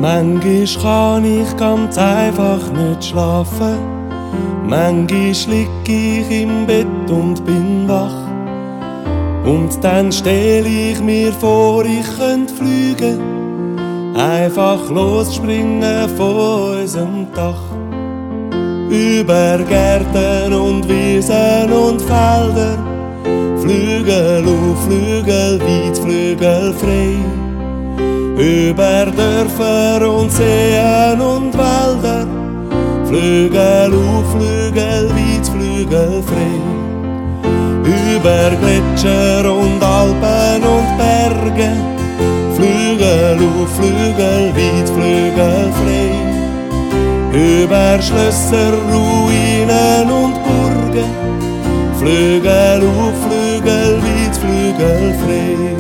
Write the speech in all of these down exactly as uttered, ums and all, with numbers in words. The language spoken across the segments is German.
Manchmal kann ich ganz einfach nicht schlafen. Manchmal lieg ich im Bett und bin wach. Und dann stell ich mir vor, ich könnte fliegen, einfach losspringen von unserem Dach. Über Gärten und Wiesen und Felder, Flügel auf Flügel, weit Flügel frei. Über Dörfer und Seen und Wälder, Flügel auf Flügel, weit Flügel frei. Über Gletscher und Alpen und Berge, Flügel auf Flügel, weit Flügel frei. Über Schlösser, Ruinen und Burgen, Flügel auf Flügel, weit Flügel frei.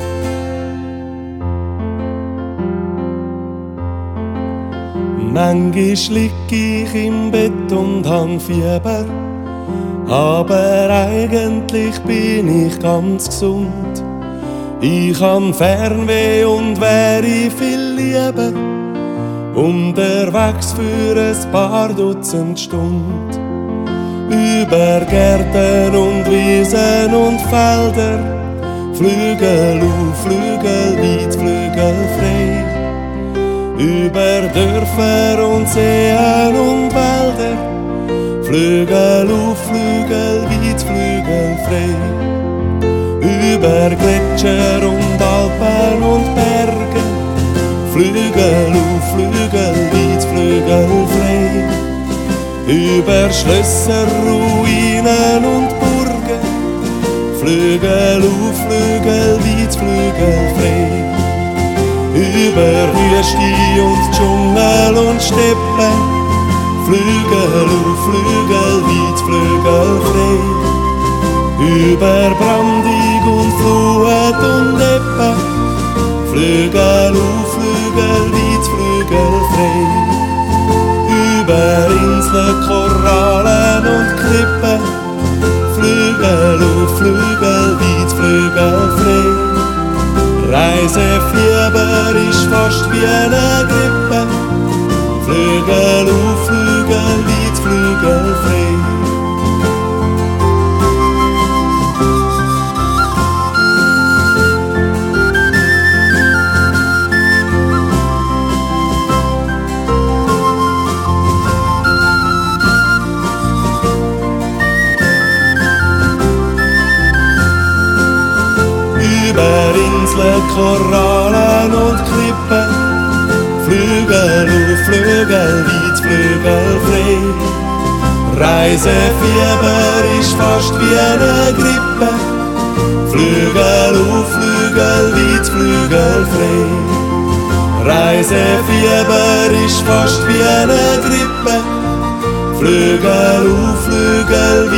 Manchmal lieg ich im Bett und han Fieber, aber eigentlich bin ich ganz gesund. Ich han Fernweh und wäre viel lieber unterwegs für ein paar Dutzend Stunden. Über Gärten und Wiesen und Felder, Flügel auf Flügel, weit Flügel frei. Über Dörfer und Seen und Wälder, Flügel auf Flügel, weit Flügel frei. Über Gletscher und Alpen und Berge, Flügel auf Flügel, weit Flügel frei. Über Schlösser, Ruinen und Burgen, Flügel auf Flügel, weit Flügel frei. Über Wüste und Dschungel und Steppe, Flügel auf Flügel, weit Flügel frei. Über Brandig und Flut und Ebbe, Flügel auf Flügel, weit Flügel frei. Über Inseln, Korallen und Klippen, Flügel auf Flügel, weit Flügel frei. Reisefieber ist fast wie eine Grippe, Flügel auf Flügel, weit Flügel frei. Über Inseln, Korallen und Klippen, Flügel auf Flügel, weit Flügel frei. Reisefieber ist fast wie eine Grippe, Flügel auf Flügel, weit Flügel frei. Reisefieber ist fast wie eine Grippe, Flügel auf Flügel,